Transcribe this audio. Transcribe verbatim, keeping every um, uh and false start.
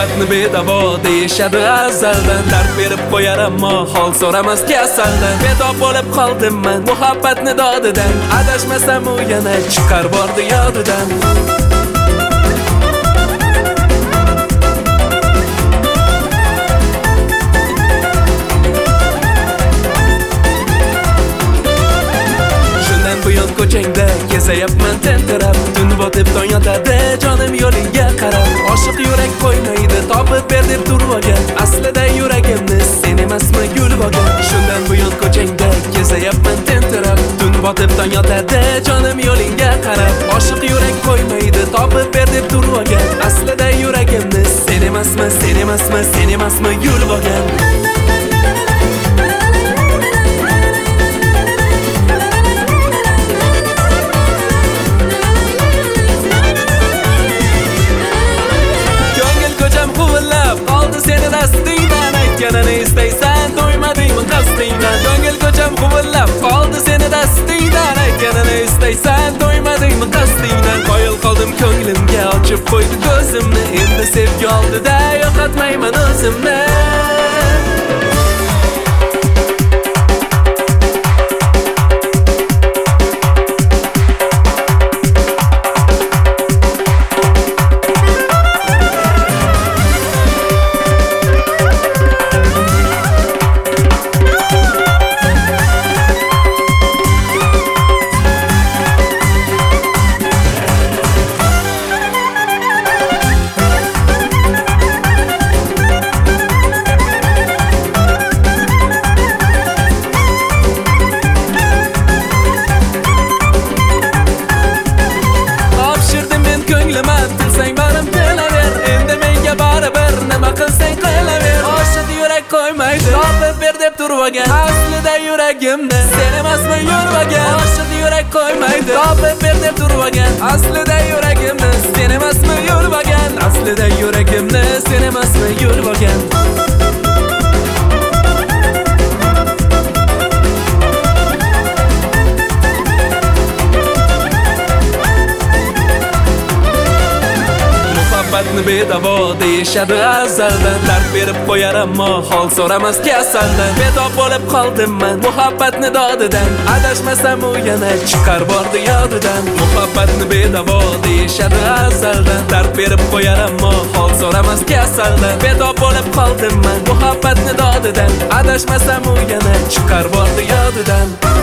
Muhabbatni bedavo deyishadi azaldan. Dard berib qo'yar ammo hol so'ramas kasaldan. Bedo bo'lib qoldim men muhabbatni dodidan. Adashmasam u yana chiqar bordi yodidan. Buyon ko'changda kezayapman tentirab, tun botib tong yotadi jonim yo'lingga qarab. Oshiq yurak qo'ymaydi topib ber deb turvagan, aslida yuragimni sen emasmi yulib olgan. Shundan buyon ko'changda kezayapman tentirab, tun botib tong yotadi jonim yo'lingga qarab. Oshiq yurak qo'ymaydi topib ber deb turvagan, aslida yuragimni sen emasmi sen emasmi sen emasmi yulib olgan. Seni dastingdan aytganini istaysan, to'ymadingmi qasdingdan. Ko'ngil ko'cham quvillab qoldi seni dastingdan aytganini istaysan, to'ymadingmi qasdingdan. Qoyil qoldim ko'nglimga ochib qo'ydi ko'zimni, endi sevgi oldida yo'qotmayman o'zimni. Topib ber deb turvagan, aslida yuragimni sen emasmi yurvagan. Oshiq yurak qo'ymaydi topib ber deb turvagan, aslida yuragimni sen emasmi yurvagan. Aslida yuragimni sen emasmi yurvagan. Muhabbatni bedavo deyishadi azaldan. Dard berib qo'yar ammo hol so'ramas kasaldan. Bedo bo'lib qoldim men muhabbatni dodidan. Adashmasam u yana chiqar bordi yodidan. Muhabbatni bedavo deyishadi azaldan. Dard berib qo'yar ammo hol so'ramas kasaldan. Bedo bo'lib qoldim men muhabbatni dodidan. Adashmasam u yana chiqar bordi yodidan.